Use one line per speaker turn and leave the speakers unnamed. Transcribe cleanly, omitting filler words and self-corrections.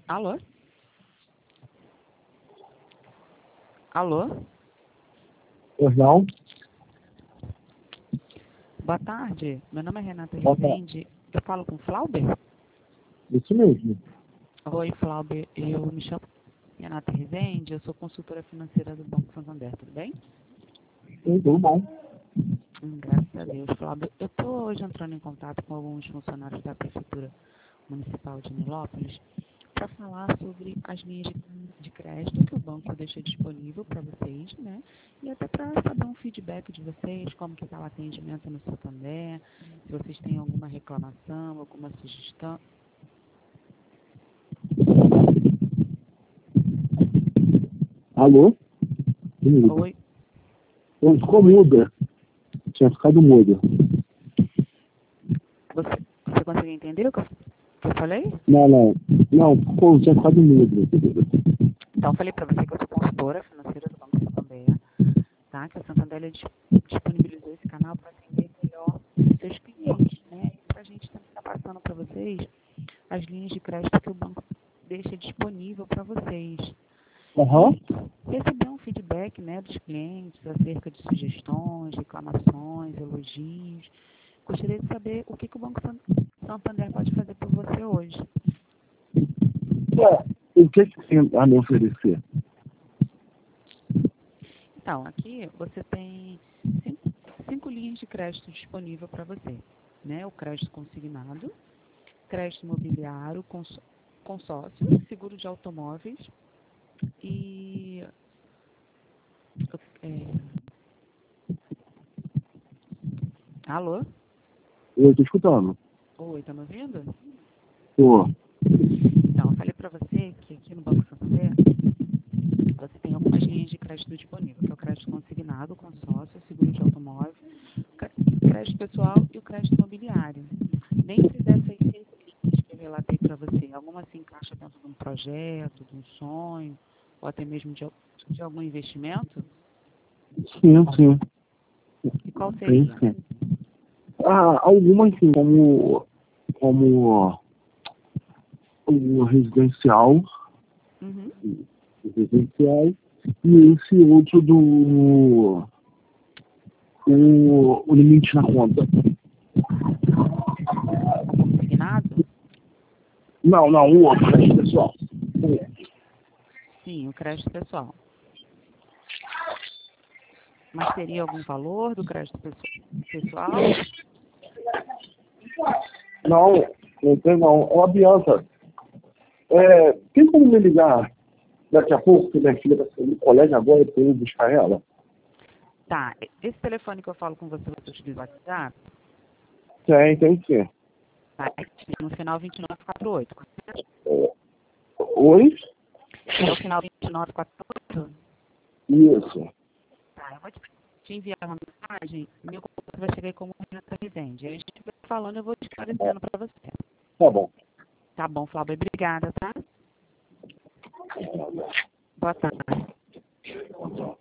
Alô? Alô?
Perdão?
Boa tarde. Meu nome é Renata
Boa tarde.
Rezende. Eu falo com o Flauber?
Isso mesmo.
Oi, Flauber. Eu me chamo Renata Rezende. Eu sou consultora financeira do Banco Santander. Tudo bem?
Tudo bom.
Graças a Deus, Flauber. Eu estou hoje entrando em contato com alguns funcionários da Prefeitura Municipal de Nilópolis para falar sobre as linhas de crédito que o banco deixa disponível para vocês, né? E até para saber um feedback de vocês, como que está o atendimento no Santander, se vocês têm alguma reclamação, alguma sugestão.
Alô? Mudo.
Oi,
Ficou muda. Tinha ficado muda.
você conseguiu entender o que eu falei?
Não, tinha ficado muda.
Então, eu falei para você que eu sou consultora financeira do Banco Santander, tá? Que o Santander ele disponibilizou esse canal para atender melhor os seus clientes, né? E para a gente também estar passando para vocês as linhas de crédito que o banco deixa disponível para vocês.
Aham.
E receber um feedback, né, dos clientes acerca de sugestões, reclamações, elogios. Gostaria de saber o que o Banco Santander pode fazer por você hoje.
O que tem a me oferecer?
Então, aqui você tem cinco linhas de crédito disponível para você, né? O crédito consignado, crédito imobiliário, consórcio, seguro de automóveis e alô?
Eu estou escutando.
Oi, tá me ouvindo?
Tô.
Então, eu falei para você que aqui no Banco Santander você tem algumas linhas de crédito disponível, que é o crédito consignado, consórcio, seguro de automóvel, crédito pessoal e o crédito imobiliário. Dentre dessas cinco linhas que eu relatei para você, alguma se encaixa dentro de um projeto, de um sonho, ou até mesmo de algum investimento?
Sim.
E qual seria?
Sim. Algumas sim, como o residencial,
Uhum.
residencial, e esse outro o limite na conta.
Consignado?
Não, o outro, crédito pessoal.
Sim, o crédito pessoal. Mas teria algum valor do crédito pessoal?
Não tem não. Ó, Bianca, tem como me ligar daqui a pouco, que minha filha vai sair do colégio agora e eu ir buscar ela?
Tá, esse telefone que eu falo com você utiliza o WhatsApp?
Tem sim.
Tá, no final 2948, correto?
Oi?
No final 2948?
Isso.
Tá, eu vou te enviar uma mensagem, meu contato vai chegar aí como Renata Rezende. Aí a gente vai falando, eu vou esclarecendo para você.
Tá bom.
Tá bom, Flávia, obrigada, tá? Boa tarde.